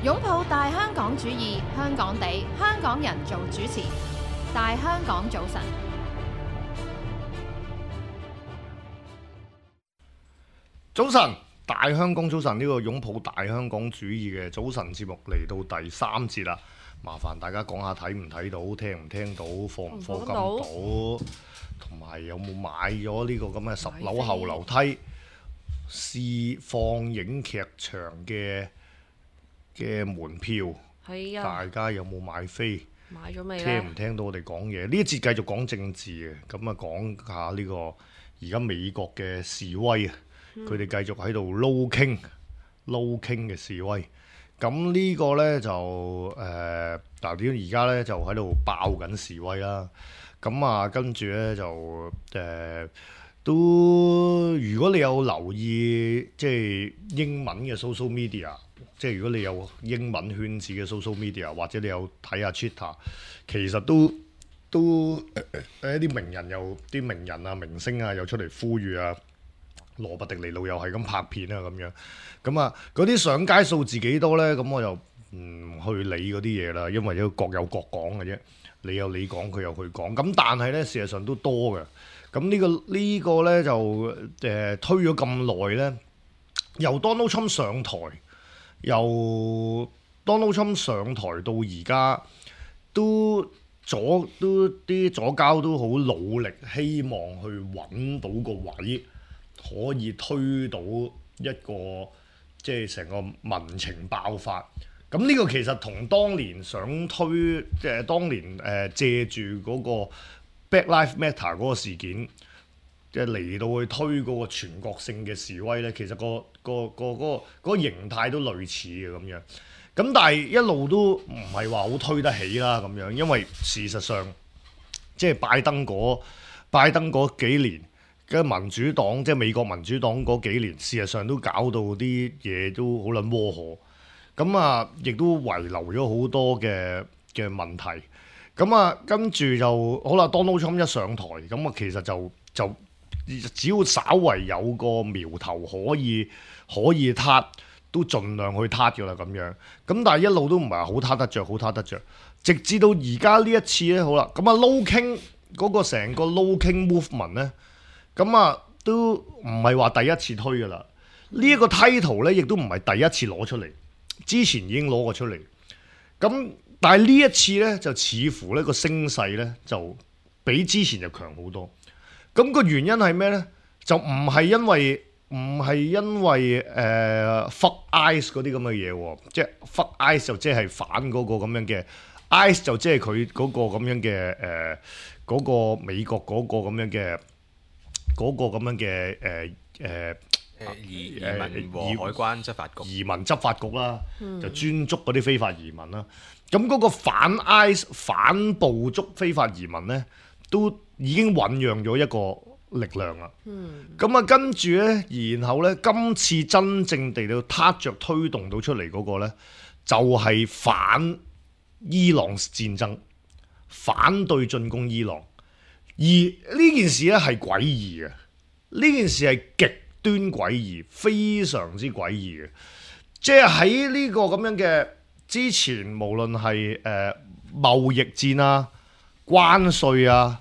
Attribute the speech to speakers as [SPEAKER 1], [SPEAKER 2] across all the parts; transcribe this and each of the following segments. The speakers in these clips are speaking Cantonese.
[SPEAKER 1] 擁抱大香港主義，香港地，香港人做主持。大香港早晨，
[SPEAKER 2] 早晨，大香港早晨，呢個擁抱大香港主義嘅早晨節目嚟到第三節啦。麻煩大家講下睇唔睇到，聽唔聽到，課唔課金到，同埋有冇買咗呢個咁嘅10樓後樓梯試放映劇場嘅門票？
[SPEAKER 3] 係啊，
[SPEAKER 2] 大家有冇買飛？
[SPEAKER 3] 買咗未咧？
[SPEAKER 2] 聽唔聽到我哋講嘢？呢一節繼續講政治嘅，咁啊講下呢個而家美國嘅示威啊，佢哋繼續喺度撈傾嘅示威。咁呢個呢，就嗱點而家呢，就喺度爆緊示威啦。咁啊跟住呢，就都如果你有留意即係英文嘅 social media。即係如果你有英文圈子嘅 social media， 或者你有睇下 Twitter， 其實都啲名人啊、明星啊，又出嚟呼籲啊，羅伯迪尼路又係咁拍片啊咁樣。咁啊，嗰啲上街數字幾多呢？咁我又唔去理嗰啲嘢啦，因為各有各講嘅啫。你有你講，佢有佢講。咁但係呢，事實上都多嘅。咁呢個呢，就推咗咁耐呢，由 Donald Trump 上台。由 Donald Trump 上台到而家，啲左膠都好努力，希望去揾到個位，可以推到一個即係成個民情爆發。咁呢個其實同當年想推，即係當年借住嗰個 Black Lives Matter 嗰個事件，即係嚟到去推嗰個全國性嘅示威咧，其實嗰個形態都類似嘅咁樣。咁但係一路都唔係話好推得起啦咁樣，因為事實上即係拜登嗰幾年嘅民主黨，即係美國民主黨嗰幾年，事實上都搞到啲嘢都好撚窩火。咁啊，亦都遺留咗好多嘅問題。咁啊，跟住就好啦。Donald Trump 一上台，咁啊，其實就只要稍為有個苗頭可以撻，都盡量去撻㗎啦咁樣。咁但係一路都唔係好撻得着，直至到而家呢一次咧，好啦，咁啊撈傾嗰個成個撈傾 movement 咧，咁啊都唔係話第一次推㗎啦。呢一個 title 咧，亦都唔係第一次攞出嚟，之前已經攞過出嚟。咁但係呢一次咧，就似乎呢個聲勢咧就比之前就強好多。咁個原因係咩呢？就唔係因為fuck ICE 嗰啲咁嘅嘢喎，即係 fuck ICE 就即係反嗰個咁樣嘅 ICE 就即係佢嗰個咁樣嘅嗰個美國嗰個咁樣嘅
[SPEAKER 4] 移民和海關執法局
[SPEAKER 2] 移民執法局啦，就專捉嗰啲非法移民啦。咁嗰個反 ICE 反捕捉非法移民呢，都已經醖釀咗一個力量啦。咁啊，跟住呢，然後呢，今次真正地到撻着推動到出嚟嗰個呢，就係反伊朗戰爭，反對進攻伊朗。而呢件事呢係詭異嘅，呢件事係極端詭異，非常之詭異嘅。即係喺呢個咁樣嘅之前，無論係貿易戰啊、關稅啊、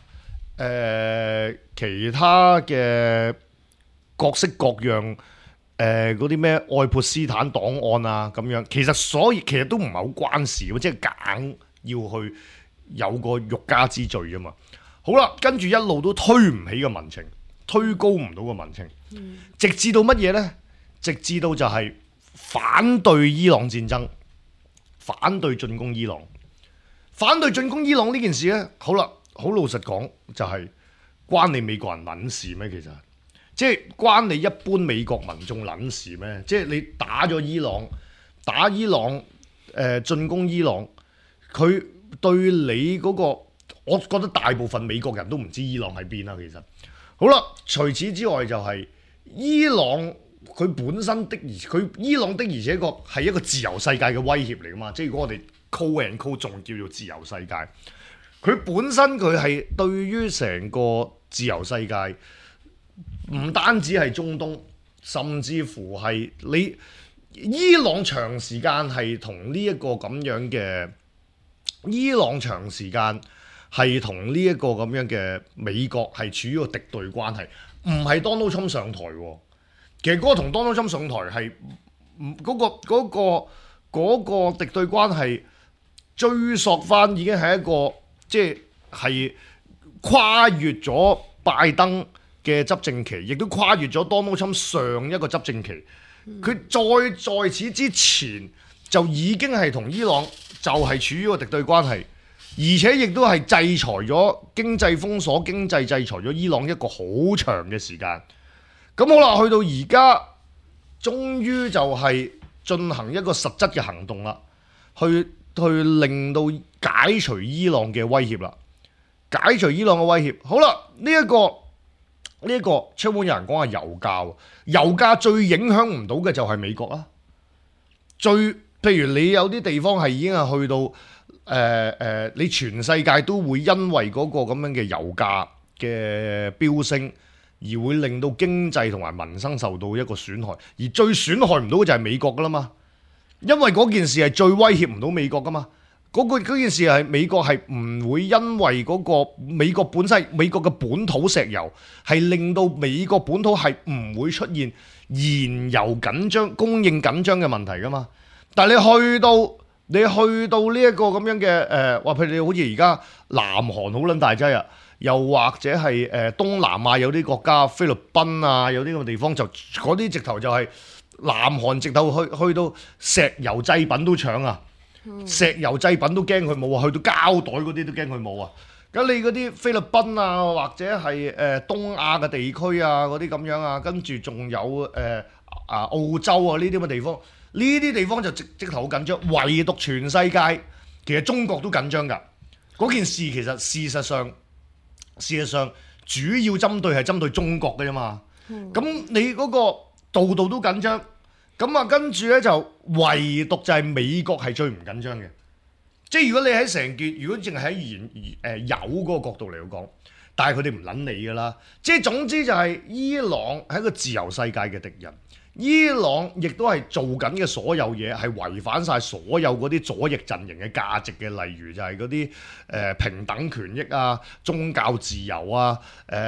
[SPEAKER 2] 其他嘅各式各樣嗰啲咩愛潑斯坦檔案啊咁樣，其實都唔係好關事，即係硬要去有個欲加之罪啫嘛。好啦，跟住一路都推唔起個民情，推高唔到個民情，直至到乜嘢呢？直至到就係反對伊朗戰爭，反對進攻伊朗，反對進攻伊朗呢件事呢，好啦，好老實講就係關你美國人撚事咩？其實即係關你一般美國民眾撚事咩？即係你打咗伊朗，進攻伊朗，佢對你嗰個，我覺得大部分美國人都唔知伊朗喺邊啦。其實好啦，除此之外就係伊朗。佢本身伊朗的而且確係一個自由世界嘅威脅嚟噶嘛，即係如果我哋 call and call 仲叫做自由世界，佢本身佢係對於成個自由世界，唔單止係中東，甚至乎係你伊朗長時間係同呢一個咁樣嘅，伊朗長時間係同呢一個咁樣嘅美國係處於一個敵對關係，唔係 Donald Trump 上台喎。其實嗰個同 Donald Trump 上台係嗰個敵對關係追溯翻已經係一個即係跨越咗拜登嘅執政期，亦都跨越咗 Donald Trump 上一個執政期。佢在此之前就已經係同伊朗就係處於一個敵對關係，而且亦都係制裁咗經濟封鎖、經濟制裁咗伊朗一個好長嘅時間。咁好啦，去到而家終於就係進行一個實質嘅行動啦，去令到解除伊朗嘅威脅啦，解除伊朗嘅威脅。好啦，呢一個出門有人講係油價，油價最影響唔到嘅就係美國啦。譬如你有啲地方係已經係去到你全世界都會因為嗰個咁樣嘅油價嘅飆升，而會令到經濟同埋民生受到一個損害，而最損害唔到嘅就係美國噶啦嘛，因為嗰件事係最威脅唔到美國噶嘛。嗰件事係美國係唔會因為嗰個美國本身美國嘅本土石油係令到美國本土係唔會出現燃油緊張、供應緊張嘅問題噶嘛。但係你去到呢一個咁樣嘅話譬如你好似而家南韓好撚大劑啊，又或者係東南亞有啲國家菲律賓啊，有啲咁嘅地方就嗰啲直頭就係南韓直頭去到石油製品都搶啊！石油製品都驚佢冇啊，去到膠袋嗰啲都驚佢冇啊。咁你嗰啲菲律賓啊，或者係東亞嘅地區啊，嗰啲咁樣啊，跟住仲有澳洲啊呢啲咁嘅地方，呢啲地方就直頭好緊張。唯獨全世界其實中國都緊張㗎。嗰件事其實事實上主要針對係針對中國嘅啫嘛。咁你嗰個度度都緊張。咁啊，跟住咧就唯獨就係美國係最唔緊張嘅，即係如果你喺成件，如果淨係喺油嗰個角度嚟講，但係佢哋唔撚你㗎啦。即係總之就係伊朗係一個自由世界嘅敵人，伊朗亦都係做緊嘅所有嘢係違反晒所有嗰啲左翼陣營嘅價值嘅，例如就係嗰啲平等權益啊、宗教自由啊、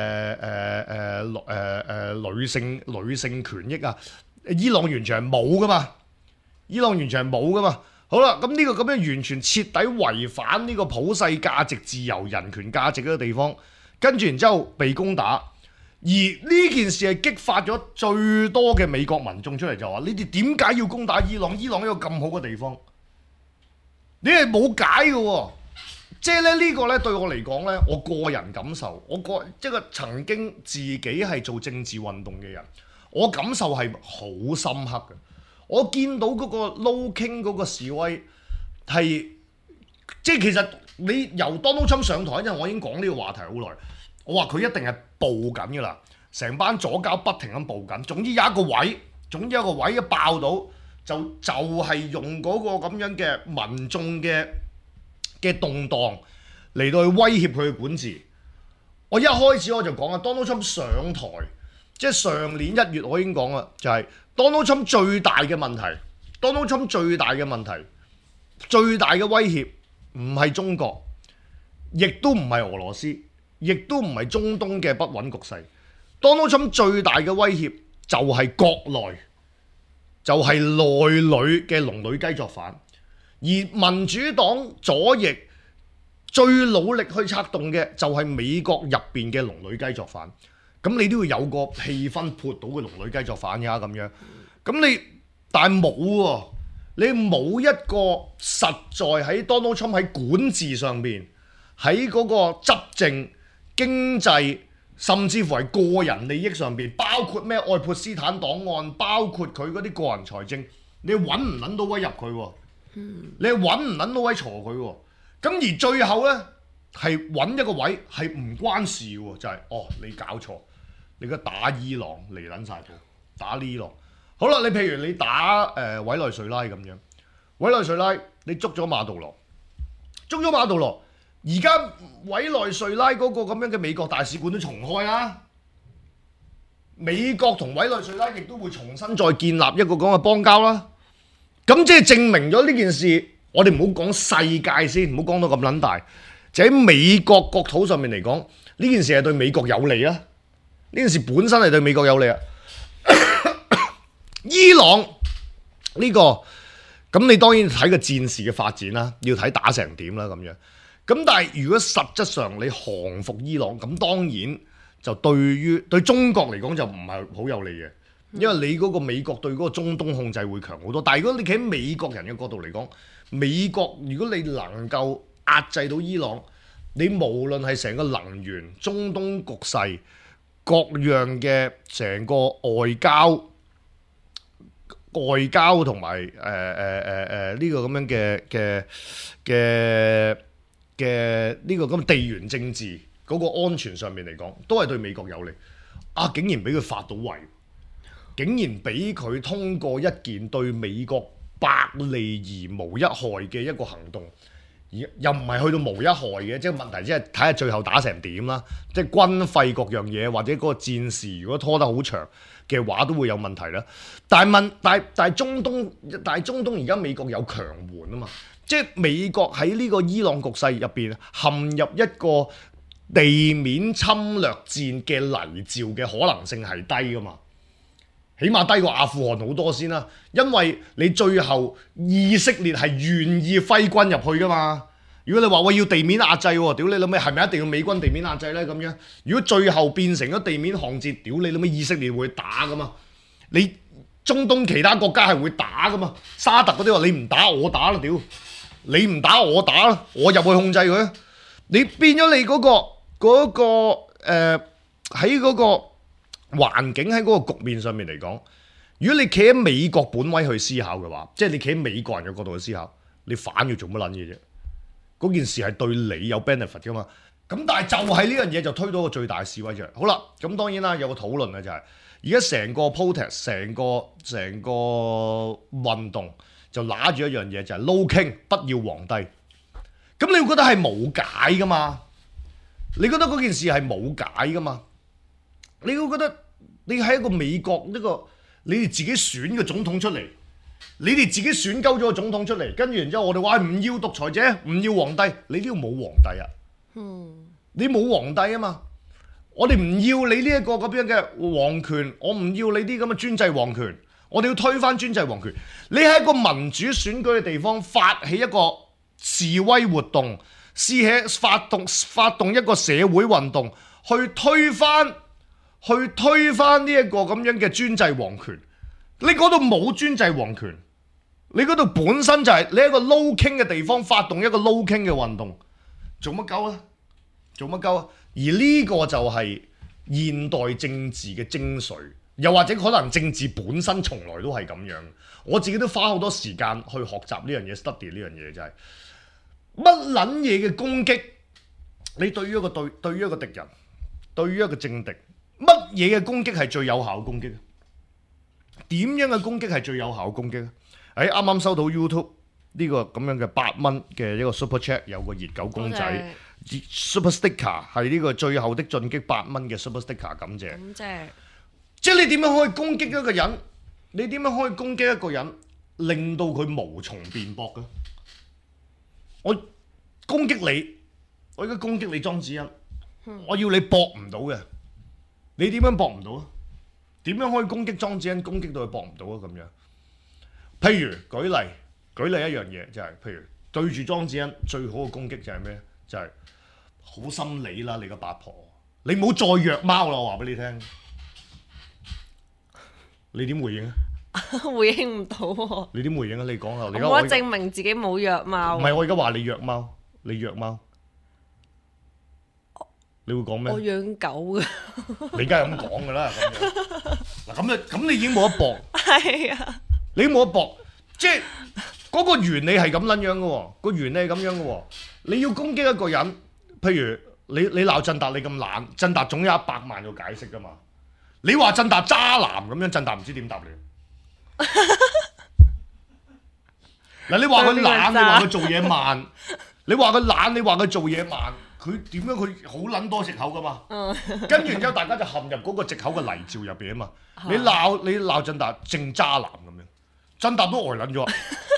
[SPEAKER 2] 女性權益啊。伊朗完全係冇噶嘛，伊朗完全係冇噶嘛。好啦，咁呢個咁樣完全徹底違反呢個普世價值、自由、人權價值嗰個地方，跟住然之後被攻打，而呢件事係激發咗最多嘅美國民眾出嚟就話：你哋點解要攻打伊朗？伊朗一個咁好嘅地方，你係冇解嘅喎。即係咧呢個咧對我嚟講咧，我個人感受，即係曾經自己係做政治運動嘅人。我感受係好深刻嘅，我見到嗰個 Low King 嗰個示威係，即係其實你由 Donald Trump 上台，因為我已經講呢個話題好耐，我話佢一定係暴緊㗎啦，成班左膠不停咁暴緊，總之有一個位一爆到，就係用嗰個咁樣嘅民眾嘅動盪嚟到去威脅佢嘅管治。我一開始我就講啊 Donald Trump 上台。即係上年1月我已經講啦，就係 Donald Trump 最大嘅問題，最大嘅威脅唔係中國，亦都唔係俄羅斯，亦都唔係中東嘅不穩局勢。Donald Trump 最大嘅威脅就係國內，就係內裏嘅龍女雞作反，而民主黨左翼最努力去策動嘅就係美國入邊嘅龍女雞作反。咁你都要有個氣氛潑到嘅龍女雞作反呀咁樣，但係冇喎，你冇一個實在喺 Donald Trump 喺管治上邊，喺嗰個執政經濟，甚至乎係個人利益上邊，包括咩愛潑斯坦檔案，包括佢嗰啲個人財政，你揾唔撚到位入佢喎，你揾唔撚到位鋤佢喎，咁而最後呢，係揾一個位係唔關事喎，就係你搞錯。你而家打伊朗嚟撚晒到，打伊朗。好啦，你譬如你打委內瑞拉咁樣，委內瑞拉你捉咗馬杜羅，而家委內瑞拉嗰個咁樣嘅美國大使館都重開啦，美國同委內瑞拉亦都會重新再建立一個咁嘅邦交啦。 咁即係證明咗呢件事，我哋唔好講世界先，唔好講到咁撚大，就喺美國國土上面嚟講，呢件事係對美國有利啊！呢件事本身係對美國有利啊！伊朗呢個，咁你當然睇個戰事嘅發展啦，要睇打成點啦咁樣。咁但係如果實質上你降服伊朗，咁當然就對中國嚟講就唔係好有利嘅。因為你嗰個美國對嗰個中東控制會強好多，但係如果你企喺美國人嘅角度嚟講，美國如果你能夠壓制到伊朗，你無論係成個能源、中東局勢各樣嘅成個外交同埋呢個咁樣嘅呢個咁地緣政治嗰個安全上面嚟講，都係對美國有利。啊，竟然俾佢發到圍！竟然俾佢通過一件對美國百利而無一害嘅一個行動，又唔係去到無一害嘅，即係問題即係睇下最後打成點啦。即係軍費各樣嘢，或者嗰個戰事如果拖得好長嘅話，都會有問題啦。但係中東而家美國有強援啊嘛，即係美國喺呢個伊朗局勢入邊陷入一個地面侵略戰嘅泥沼嘅可能性係低噶嘛。起碼低過阿富汗好多先啦，因為你最後以色列係願意揮軍入去噶嘛。如果你話我要地面壓制喎，屌你老味，係咪一定要美軍地面壓制呢？咁樣如果最後變成咗地面巷戰，屌你老味，以色列會打噶嘛？你中東其他國家係會打噶嘛？沙特嗰啲話你唔打我打啦，屌你唔打我打啦，我入去控制佢。你變咗你嗰喺嗰個環境喺嗰個局面上面嚟講，如果你企喺美國本位去思考嘅話，即係你企喺美國人嘅角度去思考，你反要做乜撚嘢啫？嗰件事係對你有 benefit 噶嘛？咁但係就係呢樣嘢就推到個最大示威出嚟。好啦，咁當然啦，有個討論嘅就係而家成個 protest 成個運動就揦住一樣嘢，就係 No King 不要皇帝。咁你會覺得係冇解噶嘛？你覺得嗰件事係冇解噶嘛？你會覺得你喺一個美國呢個你哋自己選嘅總統出嚟，你哋自己選鳩咗個總統出嚟，跟住然之後我哋話唔要獨裁者，唔要皇帝，你呢度冇皇帝啊？你冇皇帝啊嘛？我哋唔要你呢一個咁樣嘅皇權，我唔要你啲咁嘅專制皇權，我哋要推翻專制皇權。你喺一個民主選舉嘅地方發起一個示威活動，發動一個社會運動，去推翻呢一個咁樣嘅專制皇權。你嗰度冇專制皇權，你嗰度本身就係你喺一個 No King 嘅地方發動一個 No King 嘅運動，做乜鳩啊？做乜鳩啊？而呢個就係現代政治嘅精髓，又或者可能政治本身從來都係咁樣。我自己都花好多時間去學習呢樣嘢 ，study 呢樣嘢就係乜撚嘢嘅攻擊。你對於一個敵人，對於一個政敵，乜嘢嘅攻擊係最有效嘅攻擊？點樣嘅攻擊係最有效嘅攻擊？啱啱收到 YouTube 呢個咁樣嘅8蚊嘅一個 Super Chat， 有個熱狗公仔 Super Sticker 係呢個最後的進擊8蚊嘅 Super Sticker， 感謝。即係你點樣可以攻擊一個人？你點樣可以攻擊一個人，令到佢無從辯駁嘅？我攻擊你，我而家攻擊你莊子欣，我要你駁唔到嘅，你點樣駁唔到啊？點樣可以攻擊莊子欣？攻擊到佢駁唔到啊？咁樣，譬如舉例一樣嘢，就係譬如對住莊子欣最好嘅攻擊就係咩？就係好心理啦，你個八婆，你唔好再虐貓啦！我話俾你聽，你點回應啊？
[SPEAKER 3] 回應唔到喎。
[SPEAKER 2] 你點回應啊？你講下。
[SPEAKER 3] 我證明自己冇虐貓。
[SPEAKER 2] 唔係，我而家話你虐貓，你虐貓，你會講咩？
[SPEAKER 3] 我養狗嘅。
[SPEAKER 2] 你梗係咁講㗎啦，咁樣嗱咁你已經冇得駁。
[SPEAKER 3] 係啊。
[SPEAKER 2] 你冇得駁，即係嗰個原理係咁撚樣嘅喎，個原理係咁樣嘅喎。你要攻擊一個人，譬如你鬧振達，你咁懶，振達總有100萬個解釋㗎嘛。你話振達渣男咁樣，振達唔知點答你。嗱，你話佢懶，你話佢做嘢慢，你話佢懶，你話佢做嘢慢，佢點樣佢好撚多藉口㗎嘛？跟住然之後，大家就陷入嗰個藉口嘅泥沼入邊啊嘛。你鬧振達正渣男咁樣， 真答都呆撚咗，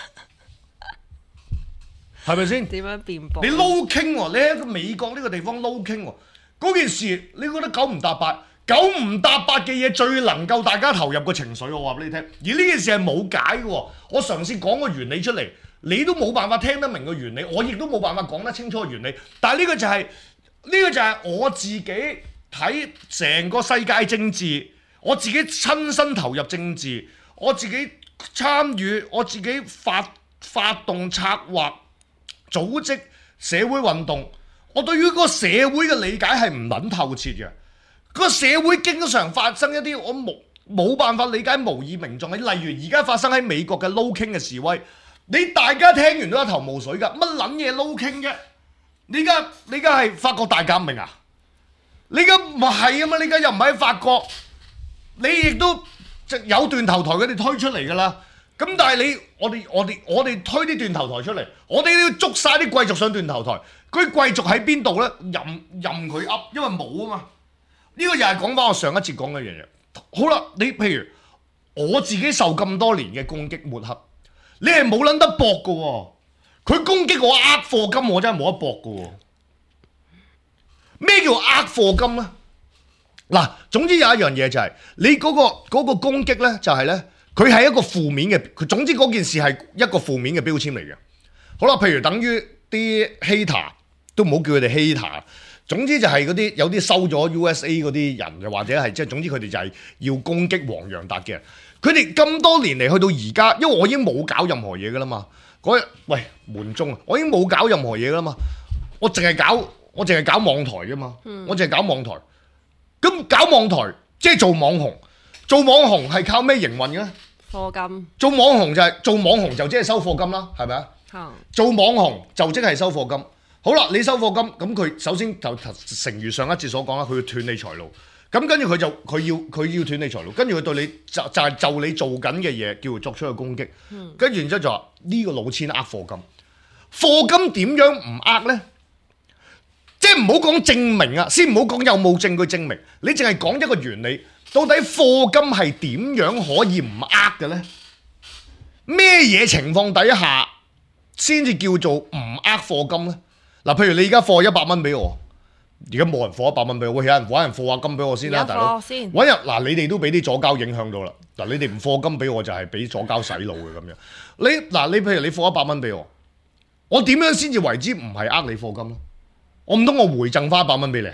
[SPEAKER 2] 係咪先？
[SPEAKER 3] 點樣辯駁？
[SPEAKER 2] 你撈傾喎，你喺一個美國呢個地方撈傾喎，嗰件事你覺得九唔搭八？九唔搭八嘅嘢最能夠大家投入個情緒，我話俾你聽。而呢件事係冇解嘅喎，我嘗試講個原理出嚟，你都冇辦法聽得明個原理，我亦都冇辦法講得清楚個原理。但係呢個就係我自己睇成個世界政治，我自己親身投入政治，我自己參與，我自己發動策劃、組織社會運動，我對於嗰個社會嘅理解係唔撚透徹嘅。個社會經常發生一啲我冇辦法理解無以名狀嘅，例如而家發生喺美國嘅撈傾嘅示威，你大家聽完都一頭霧水㗎，乜撚嘢撈傾啫？你而家係法國大革命啊？你而家唔係啊嘛？你而家又唔喺法國，你亦都有斷頭台佢哋推出嚟㗎啦。咁但係我哋推啲斷頭台出嚟，我哋都要捉晒啲貴族上斷頭台。嗰啲貴族喺邊度呢？任佢噏，因為冇啊嘛。呢個又係講翻我上一節講嘅樣嘢。好啦，你譬如我自己受咁多年嘅攻擊抹黑，你係冇撚得駁嘅喎。佢攻擊我呃課金，我真係冇得駁嘅喎。咩叫呃課金呢？嗱，總之有一樣嘢就係你嗰個攻擊呢，就係呢，佢係一個負面嘅，佢總之嗰件事係一個負面嘅標籤嚟嘅。好啦，譬如等於啲 hater 都唔好叫佢哋 hater。總之就係嗰啲有啲收咗 USA 嗰啲人嘅，或者係即係總之佢哋就係要攻擊黃洋達嘅。佢哋咁多年嚟去到而家，因為我已經冇搞任何嘢噶啦嘛。嗰日喂門中啊，我已經冇搞任何嘢噶啦嘛。我淨係搞網台啫嘛。我淨係搞網台。咁搞網台即係做網紅，做網紅係靠咩營運嘅咧？
[SPEAKER 3] 課金。
[SPEAKER 2] 做網紅就即係收課金啦，係咪啊？做網紅就即係收課金。好啦，你收課金，咁佢首先就誠如上一節所講啦，佢要斷你財路，咁跟住佢要斷你財路，跟住佢對你就你做緊嘅嘢叫做作出嘅攻擊，跟住然之後就話呢個老千呃課金，課金點樣唔呃呢？即係唔好講證明啊，先唔好講有冇證據證明，你淨係講一個原理，到底課金係點樣可以唔呃嘅呢？咩嘢情況底下先至叫做唔呃課金呢？嗱，譬如你而家課100蚊俾我，而家冇人課100蚊俾我，有人課下金俾我先啦，大佬。揾日嗱，你哋都俾啲左膠影響到啦。嗱，你哋唔課金俾我就係俾左膠洗腦嘅咁樣。你譬如你課100蚊俾我，我點樣先至為之唔係呃你課金咧？我唔通我回贈翻100蚊俾你啊？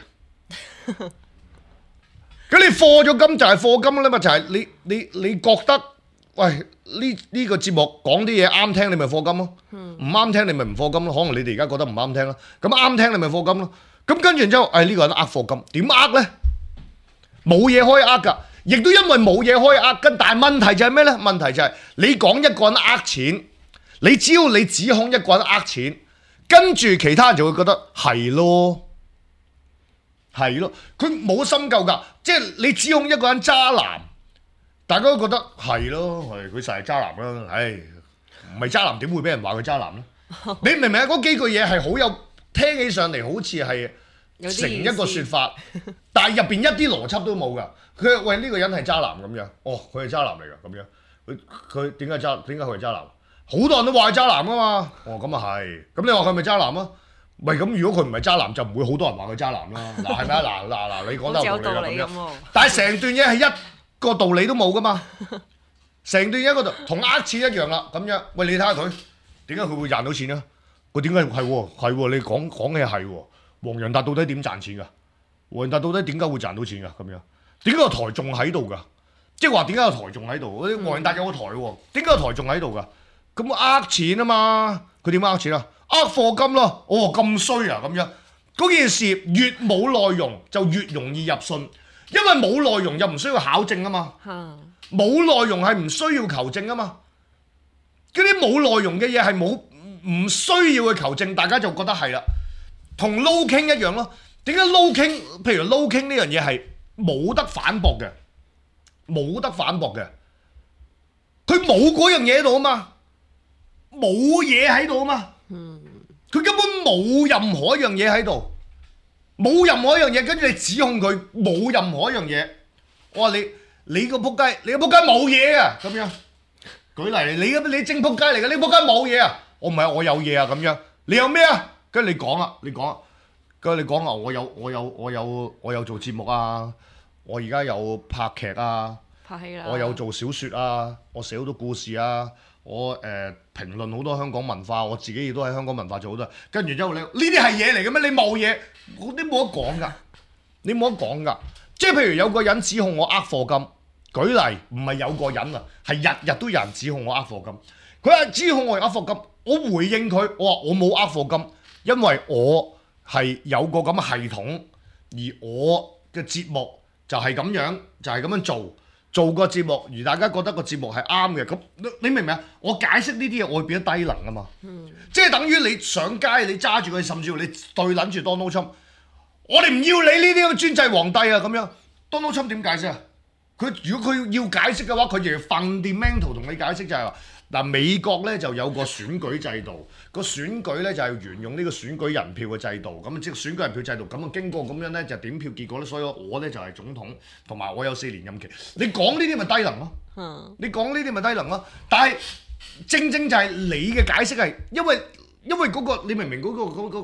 [SPEAKER 2] 咁你課咗金就係課金啦嘛，就係你覺得喂呢個節目講啲嘢啱聽，你咪課金咯；唔啱聽你咪唔課金咯。可能你哋而家覺得唔啱聽啦，咁啱聽你咪課金咯。咁跟住然之後，呢個人呃課金，點呃呢？冇嘢可以呃㗎，亦都因為冇嘢可以呃。但係問題就係咩呢？問題就係你講一個人呃錢，你只要你指控一個人呃錢，跟住其他人就會覺得係咯，係咯，佢冇深究㗎。即係你指控一個人渣男。大家都覺得係咯，佢實係渣男啦，唉，唔係渣男點會俾人話佢渣男呢？你明唔明啊？嗰幾句嘢係好有聽起上嚟，好似係成一個説法，但係入邊一啲邏輯都冇㗎。佢喂呢個人係渣男咁樣，哦，佢係渣男嚟㗎咁樣，佢點解佢係渣男？好多人都話係渣男㗎嘛，哦咁啊係，咁你話佢係咪渣男啊？喂，咁如果佢唔係渣男，就唔會好多人話佢渣男啦。嗱係咪啊？嗱，你講得有道理咁樣，但係成段嘢係一個道理都冇噶嘛，成段一個同呃錢一樣啦，咁樣。喂，你睇下佢點解佢會賺到錢啊？佢點解係喎？你講嘅係喎。黃洋達到底點賺錢㗎？黃洋達到底點解會賺到錢㗎？咁樣點解個台仲喺度㗎？即係話點解個台仲喺度？黃洋達有個台喎，點解個台仲喺度㗎？咁呃錢啊嘛，佢點呃錢啊？呃課金咯。哦咁衰啊咁樣。嗰件事越冇內容就越容易入信。因為冇內容又唔需要考證啊嘛，冇內容係唔需要求證啊嘛，嗰啲冇內容嘅嘢係唔需要去求證，大家就覺得係啦，同撈傾一樣咯。點解撈傾？譬如撈傾呢樣嘢係冇得反駁嘅，冇得反駁嘅，佢冇嗰樣嘢喺度啊嘛，冇嘢喺度啊嘛，佢根本冇任何一樣嘢喺度。冇任何一樣嘢，跟住你指控佢冇任何一樣嘢，我話你個仆街，你個仆街冇嘢啊咁樣， 舉例，你正仆街嚟嘅，你仆街冇嘢啊！我唔係，我有嘢啊咁樣。你有咩啊？跟住你講啊，跟住你講啊，我有做節目啊，我而家有拍劇啊，
[SPEAKER 3] 拍戲啦，
[SPEAKER 2] 我有做小説啊，我寫好多故事啊，我評論好多香港文化，我自己亦都喺香港文化做好多。跟住之後呢啲係嘢嚟嘅咩？你冇嘢，嗰啲冇得講㗎，你冇得講㗎。即係譬如有個人指控我呃課金，舉例唔係有個人啊，係日日都有人指控我呃課金。佢話指控我呃課金，我回應佢，我話我冇呃課金，因為我係有個咁嘅系統，而我嘅節目就係咁樣，就係咁樣做個節目，而大家覺得個節目係啱嘅，咁你明唔明啊？我解釋呢啲嘢，我會變得低能啊嘛，即係等於你上街，你揸住佢，甚至乎你對撚住 Donald Trump，我哋唔要你呢啲咁嘅專制皇帝啊咁樣。Donald Trump 點解釋啊？如果佢要解釋嘅話，佢就要 fundamental 同你解釋就係話。嗱，美國咧就有個選舉制度，個選舉咧就係沿用呢個選舉人票嘅制度，咁即係選舉人票制度，咁啊經過咁樣咧就點票結果咧，所以我咧就係總統，同埋我有4年任期。你講呢啲咪低能咯？你講呢啲咪低能咯？但係正就係你嘅解釋係因為嗰個你明唔明嗰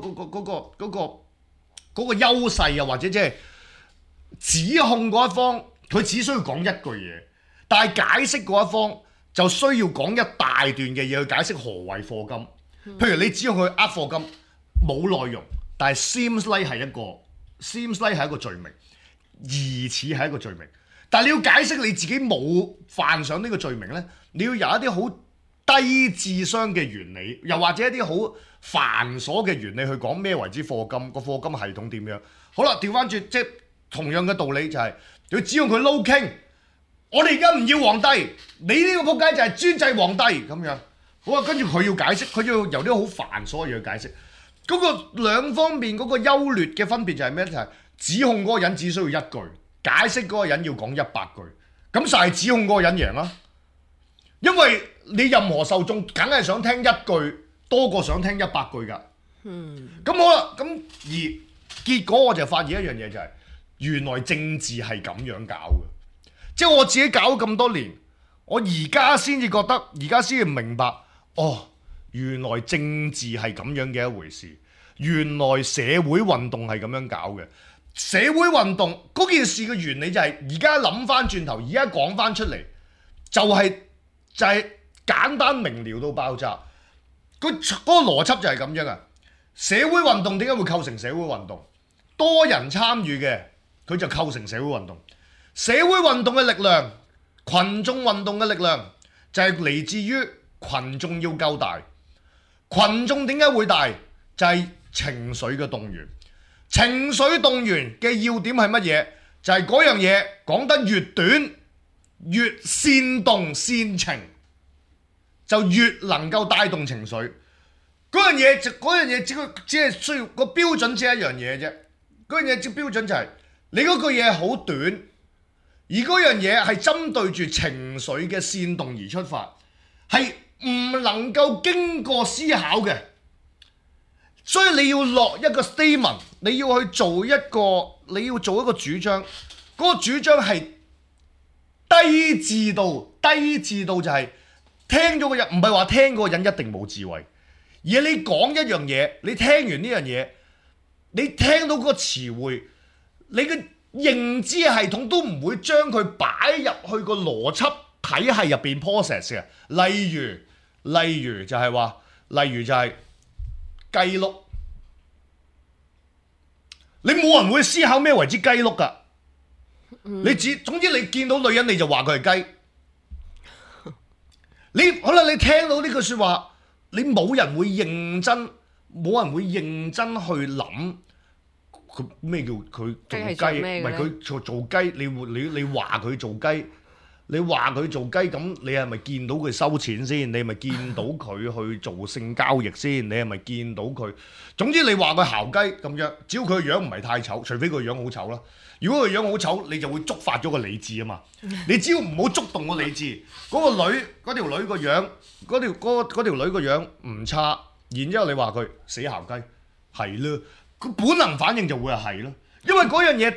[SPEAKER 2] 個優勢啊，或者即係指控嗰一方，佢只需要講一句嘢，但係解釋嗰一方就需要講一大段嘅嘢去解釋何謂課金。譬如你指控佢呃課金冇內容，但係 seems like 係一個罪名，疑似係一個罪名。但係你要解釋你自己冇犯上呢個罪名呢，你要有一啲好低智商嘅原理，又或者一啲好繁瑣嘅原理去講咩為之課金，個課金系統點樣。好啦，調翻轉即係同樣嘅道理就係佢指控佢撈傾。我哋而家唔要皇帝，你呢個仆街就係專制皇帝咁樣。好啊，跟住佢要解釋，佢要由啲好繁瑣嘅嘢去解釋。嗰個兩方面嗰個優劣嘅分別就係咩？就係指控嗰個人只需要一句，解釋嗰個人要講100句。咁就係指控嗰個人贏啦。因為你任何受眾梗係想聽一句多過想聽100句㗎。咁好啦，咁而結果我就發現一樣嘢就係，原來政治係咁樣搞嘅。即係我自己搞咗咁多年，我而家先至覺得，而家先至明白，哦，原來政治係咁樣嘅一回事，原來社會運動係咁樣搞嘅。社會運動嗰件事嘅原理就係，而家諗翻轉頭，而家講翻出嚟，就係簡單明了到爆炸。嗰個邏輯就係咁樣啊！社會運動點解會構成社會運動？多人參與嘅，佢就構成社會運動。社會運動嘅力量，群眾運動嘅力量就係嚟自於群眾要夠大。群眾點解會大？就係情緒嘅動員。情緒動員嘅要點係乜嘢？就係嗰樣嘢講得越短，越煽動煽情，就越能夠帶動情緒。嗰樣嘢只係需要個標準，只係一樣嘢啫。嗰樣嘢只標準就係你嗰句嘢好短。而嗰樣嘢係針對住情緒嘅煽動而出發，係唔能夠經過思考嘅，所以你要落一個 statement，你要做一個主張，嗰個主張係低智到就係聽咗個人，唔係話聽嗰個人一定冇智慧，而係你講一樣嘢，你聽完呢樣嘢，你聽到嗰個詞彙，你嘅認知系統都唔會將佢擺入去個邏輯體系入邊 process 嘅。例如就係雞碌，你冇人會思考咩為之雞碌㗎。總之你見到女人你就話佢係雞。可能你聽到呢句説話，你冇人會認真去諗。佢咩叫佢做雞？唔係佢做雞，你話佢做雞，你話佢做雞，咁你係咪見到佢收錢先？你係咪見到佢去做性交易先？你係咪見到佢？總之你話佢姣雞咁樣，只要佢個樣唔係太醜，除非佢個樣好醜啦。如果佢樣好醜，你就會觸發咗個理智啊嘛。你只要唔好觸動個理智，嗰條女個樣，嗰條女個樣唔差，然之後你話佢死姣雞，係啦。佢本能反應就會係咯，因為嗰樣嘢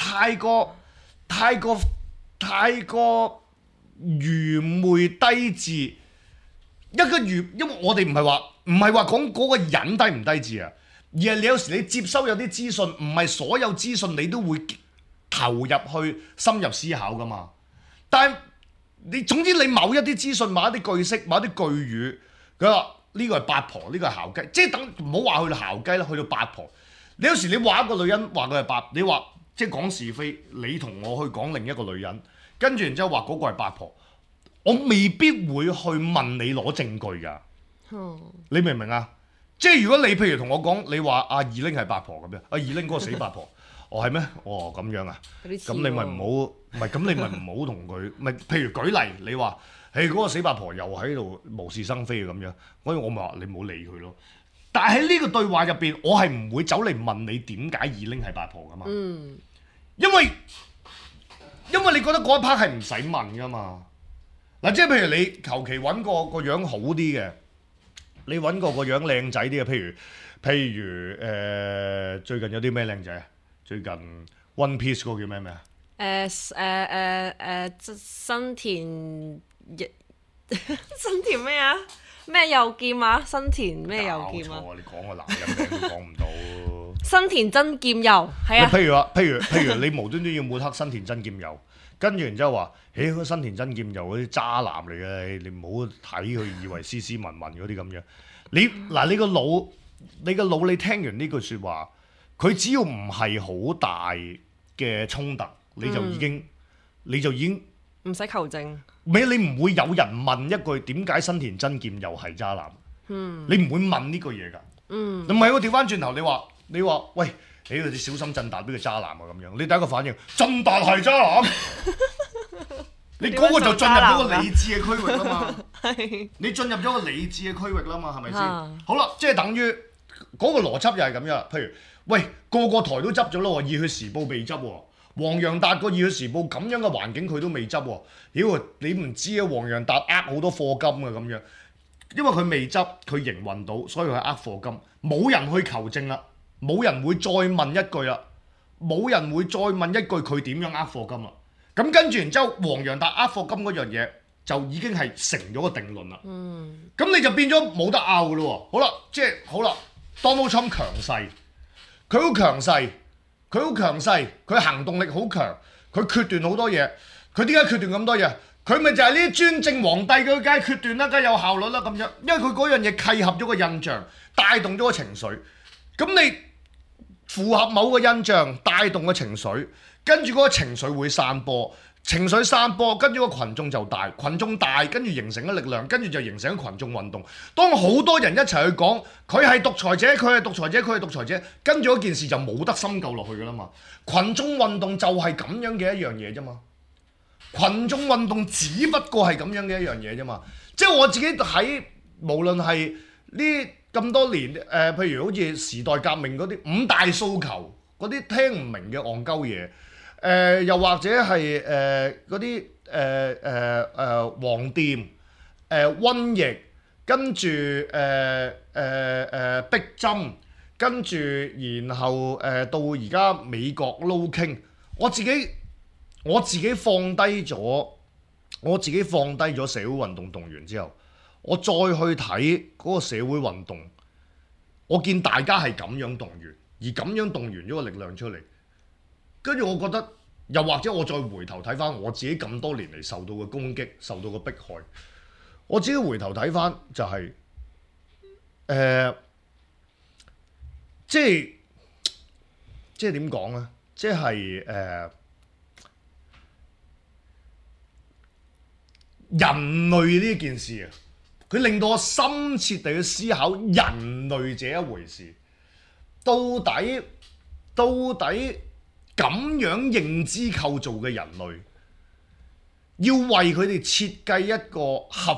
[SPEAKER 2] 太過愚昧低智， 一個因為我哋唔係話講嗰個人低唔低智啊，而係你有時你接收有啲資訊，唔係所有資訊你都會投入去深入思考噶嘛。但係總之你某一啲資訊、某一啲句式、某一啲句語，佢話呢個係八婆，呢個係姣雞，即係等唔好話去到姣雞啦，去到八婆。你有時你話一個女人話佢係八，你話即係講是非，你同我去講另一個女人，跟住然之後話嗰個係八婆。我未必會去問你攞證據㗎，你明唔明啊？即係如果你譬如同我講，你話阿二玲係八婆咁樣，阿二玲嗰個死八婆，哦係咩？哦咁樣啊？咁你咪唔好，唔係咁你咪唔好同佢，咪譬如舉例，你話誒嗰個死八婆又喺度無事生非咁樣，所以我咪話你唔好理佢咯。但係喺呢個對話入邊，我係唔會走嚟問你點解二玲係八婆㗎嘛，因為你覺得嗰一 part 係唔使問㗎嘛。嗱，即係譬如你求其揾個樣好啲嘅，你揾個樣靚仔啲嘅，譬如最近有啲咩靚仔啊？最近 One Piece 嗰個叫咩啊？
[SPEAKER 3] 新田咩啊？咩右劍啊？新田咩右劍啊？
[SPEAKER 2] 你講個男人名都講唔到。
[SPEAKER 3] 新田真劍佑係啊。
[SPEAKER 2] 譬如你無端端要抹黑新田真劍佑。跟住然之後話，嗰新田真劍佑嗰啲渣男嚟嘅，你唔好睇佢以為斯斯文文嗰啲咁樣。你個腦你聽完呢句説話，佢只要唔係好大嘅衝突，你就已經
[SPEAKER 3] 唔使求證。
[SPEAKER 2] 你唔會有人問一句點解新田真劍佑係渣男？你唔會問呢句嘢㗎。唔係我調翻轉頭，你話喂。你小心振達邊個渣男啊咁樣，你第一個反應振達係渣男，你嗰個就進入咗個理智嘅區域啦嘛，你進入咗個理智嘅區域啦嘛，係咪先？好啦，即係等於嗰個邏輯又係咁樣，譬如喂個台都執咗咯，熱血時報未執喎，黃洋達個熱血時報咁樣嘅環境佢都未執喎，妖你唔知啊，黃洋達呃好多課金啊咁樣，因為佢未執，佢營運到，所以佢呃課金，冇人去求證啦。冇人會再問一句啦，冇人會再問一句佢點樣呃課金啦。咁跟住然之後，黃洋達呃課金嗰樣嘢就已經係成咗個定論啦。咁你就變咗冇得拗嘅咯喎。好啦，Donald Trump 強勢，佢好強勢，佢行動力好強，佢決斷好多嘢。佢點解決斷咁多嘢？佢咪就係呢啲專政皇帝嘅，梗係決斷啦，梗係有效率啦咁樣。因為佢嗰樣嘢契合咗個印象，帶動咗個情緒。咁你符合某個印象帶動嘅情緒，跟住嗰個情緒會散播，情緒散播，跟住個群眾就大，群眾大，跟住形成咗力量，跟住就形成咗群眾運動。當好多人一齊去講佢係獨裁者，佢係獨裁者，佢係獨裁者，跟住嗰件事就冇得深究落去㗎啦嘛。群眾運動就係咁樣嘅一樣嘢啫嘛。群眾運動只不過係咁樣嘅一樣嘢啫嘛。即係我自己睇，無論係呢咁多年，譬如好似時代革命嗰啲五大訴求嗰啲聽唔明嘅戇鳩嘢，又或者係嗰啲黃店、瘟疫，跟住逼針，跟住然後到而家美國撈傾，我自己放低咗社會運動動員之後。我再去睇嗰個社會運動，我見大家係咁樣動員，而咁樣動員咗個力量出嚟，跟住我覺得，又或者我再回頭睇翻我自己咁多年嚟受到嘅攻擊、受到嘅迫害，我自己回頭睇翻就係、即係點講呢？即係人類呢件事啊！佢令到我深切地去思考人類這一回事，到底咁樣認知構造嘅人類，要為佢哋設計一個合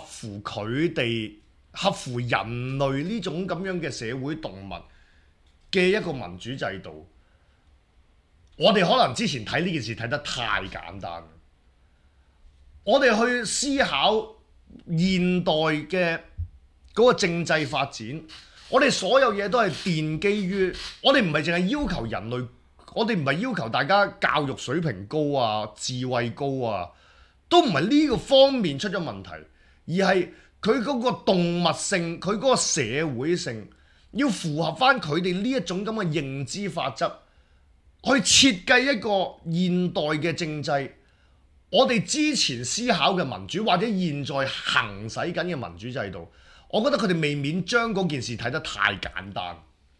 [SPEAKER 2] 乎人類呢種咁樣嘅社會動物嘅一個民主制度，我哋可能之前睇呢件事睇得太簡單，我哋去思考現代嘅嗰個政制發展，我哋所有嘢都係奠基於，我哋唔係淨係要求人類，我哋唔係要求大家教育水平高啊、智慧高啊，都唔係呢個方面出咗問題，而係佢嗰個動物性，佢嗰個社會性，要符合翻佢哋呢一種咁嘅認知法則，去設計一個現代嘅政制。我哋之前思考嘅民主，或者現在行使緊嘅民主制度，我覺得佢哋未免將嗰件事睇得太簡單。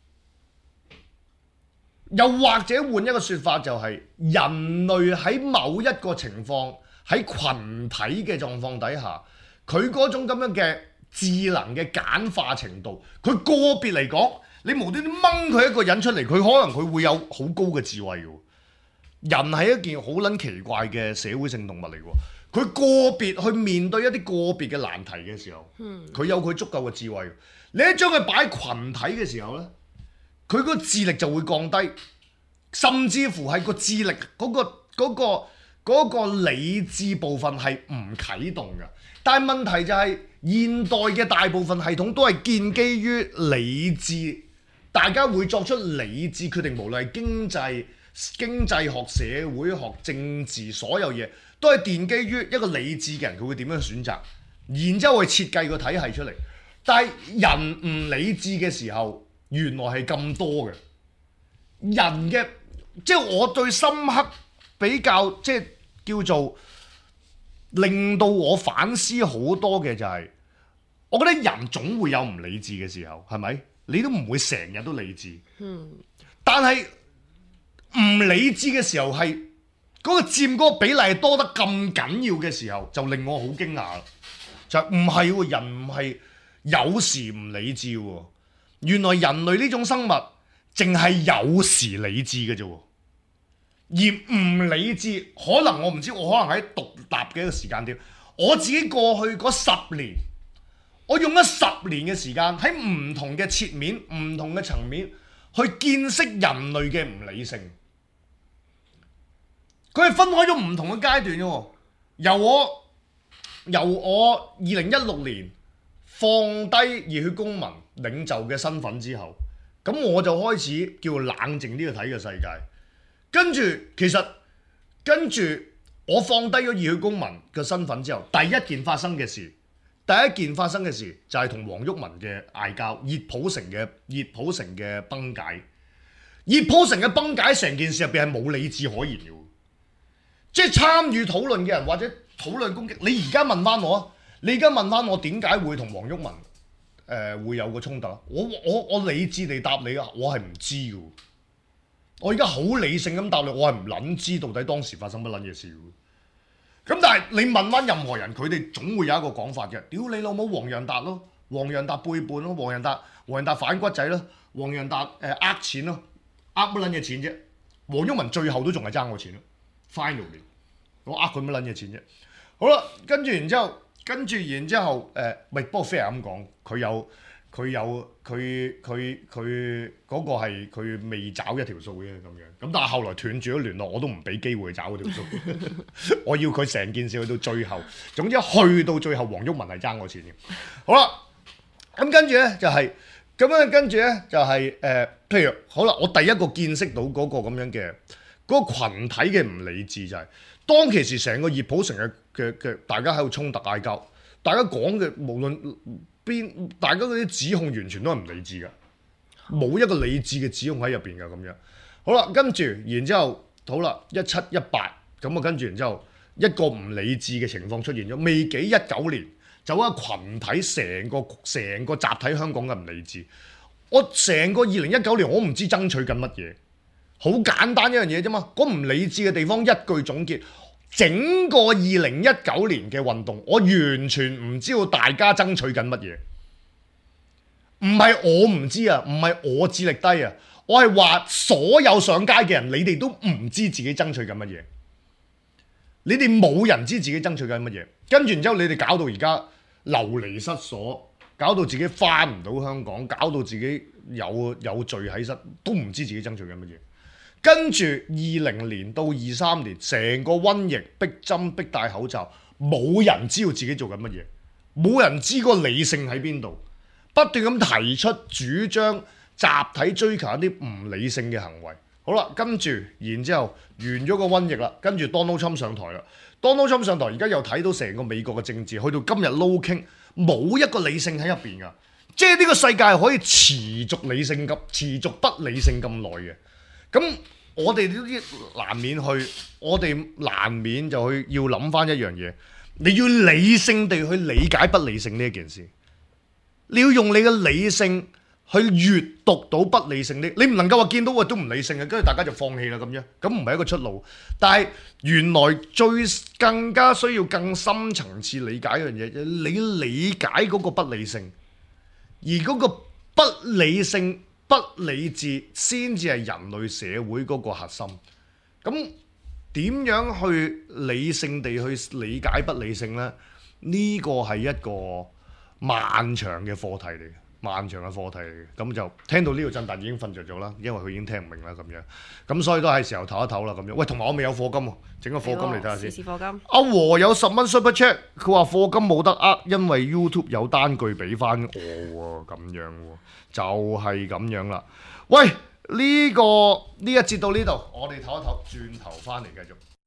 [SPEAKER 2] 又或者換一個說法，就係人類喺某一個情況，喺群體嘅狀況底下，佢嗰種咁樣嘅智能嘅簡化程度，佢個別嚟講，你無端端掹佢一個人出嚟，佢可能佢會有好高嘅智慧嘅。人係一件好撚奇怪嘅社會性動物嚟喎，佢個別去面對一啲個別嘅難題嘅時候，佢有佢足夠嘅智慧。你一將佢擺喺群體嘅時候呢，佢個智力就會降低，甚至乎係個智力嗰個理智部分係唔啟動嘅。但係問題就係現代嘅大部分系統都係建基於理智，大家會作出理智決定，無論係經濟學、社會學、政治，所有嘢都係奠基於一個理智嘅人，佢會點樣選擇，然之後去設計個體系出嚟。但係人唔理智嘅時候，原來係咁多嘅人嘅，即係我最深刻比較，即係叫做令到我反思好多嘅就係，我覺得人總會有唔理智嘅時候，係咪？你都唔會成日都理智，但係唔理智嘅時候係嗰個佔嗰個比例係多得咁緊要嘅時候，就令我好驚訝啦。就唔係喎，人唔係有時唔理智喎。原來人類呢種生物淨係有時理智嘅啫，而唔理智可能我唔知，我可能喺獨立嘅一個時間點，我自己過去嗰10年，我用咗10年嘅時間喺唔同嘅切面、唔同嘅層面去見識人類嘅唔理性。佢係分開咗唔同嘅階段嘅喎，由我2016年放低熱血公民領袖嘅身份之後，咁我就開始叫冷靜啲去睇嘅世界。跟住我放低咗熱血公民嘅身份之後，第一件發生嘅事就係同黃毓民嘅嗌交，熱普城嘅崩解。熱普城嘅崩解成件事入邊係冇理智可言嘅，即係參與討論嘅人或者討論攻擊。你而家問翻我，點解會同黃毓民會有個衝突？我理智地答你啊，我係唔知嘅。我而家好理性咁答你，我係唔撚知到底當時發生乜撚嘢事。咁但係你問翻任何人，佢哋總會有一個講法嘅。屌你老母，黃洋達咯，黃洋達背叛咯，黃洋達反骨仔咯，黃洋達呃錢咯，呃乜撚嘢錢啫？黃毓民最後都仲係爭我錢咯 ，finally 我呃佢乜撚嘢錢啫？好啦，跟住然之後喂，不過 fair 咁講，佢嗰個係佢未找一條數嘅咁樣，咁但係後來斷絕咗聯絡，我都唔俾機會找嗰條數。我要佢成件事去到最後，總之去到最後，黃毓民係爭我錢嘅。好啦，咁跟住咧就係咁樣，跟住咧就係譬如好啦，我第一個見識到嗰個咁樣嘅嗰個羣體嘅唔理智就係當其時成個熱普城嘅大家喺度衝突嗌交，大家講嘅無論大家嗰啲指控完全都係唔理智㗎，冇一個理智嘅指控喺入邊㗎咁樣。好啦，跟住然之後好啦，17、18咁啊，跟住然之後一個唔理智嘅情況出現咗，未幾19年就一個羣體成個集體香港嘅唔理智。我成個2019年我唔知爭取緊乜嘢，好簡單一樣嘢啫嘛。嗰唔理智嘅地方一句總結。整個2019年嘅運動，我完全唔知道大家爭取緊乜嘢。唔係我唔知啊，唔係我智力低啊，我係話所有上街嘅人，你哋都唔知自己爭取緊乜嘢。你哋冇人知自己爭取緊乜嘢，跟住然之後你哋搞到而家流離失所，搞到自己返唔到香港，搞到自己有罪喺身，都唔知自己爭取緊乜嘢。跟住20年到23年，成個瘟疫逼針逼戴口罩，冇人知道自己做緊乜嘢，冇人知個理性喺邊度，不斷咁提出主張，集體追求一啲唔理性嘅行為。好啦，跟住然之後完咗個瘟疫啦，跟住 Donald Trump 上台啦。Donald Trump 上台，而家又睇到成個美國嘅政治，去到今日撈傾， 冇一個理性喺入邊噶，即係呢個世界係可以持續理性咁、持續不理性咁耐嘅。咁我哋呢啲難免就去要諗翻一樣嘢，你要理性地去理解不理性呢一件事，你要用你嘅理性去閱讀到不理性呢，你唔能夠話見到都唔理性嘅，跟住大家就放棄啦咁樣，咁唔係一個出路。但係原來更加需要更深層次理解一樣嘢，你理解嗰個不理性，而嗰個不理性、不理智先至係人類社會嗰個核心。咁點樣去理性地去理解不理性呢？呢個係一個漫長嘅課題嚟嘅。漫長嘅課題嚟嘅，咁就聽到呢個震旦已經瞓着咗啦，因為佢已經聽唔明啦咁樣，咁所以都係時候唞一唞啦咁樣。喂，同埋我未有課金喎，整個課金嚟睇下先。
[SPEAKER 3] 試課金。
[SPEAKER 2] 阿和有10蚊 Super Chat， 佢話課金冇得呃，因為 YouTube 有單據俾翻我喎，咁樣喎，就係咁樣啦。喂，呢一節到呢度，我哋唞一唞，轉頭翻嚟繼續。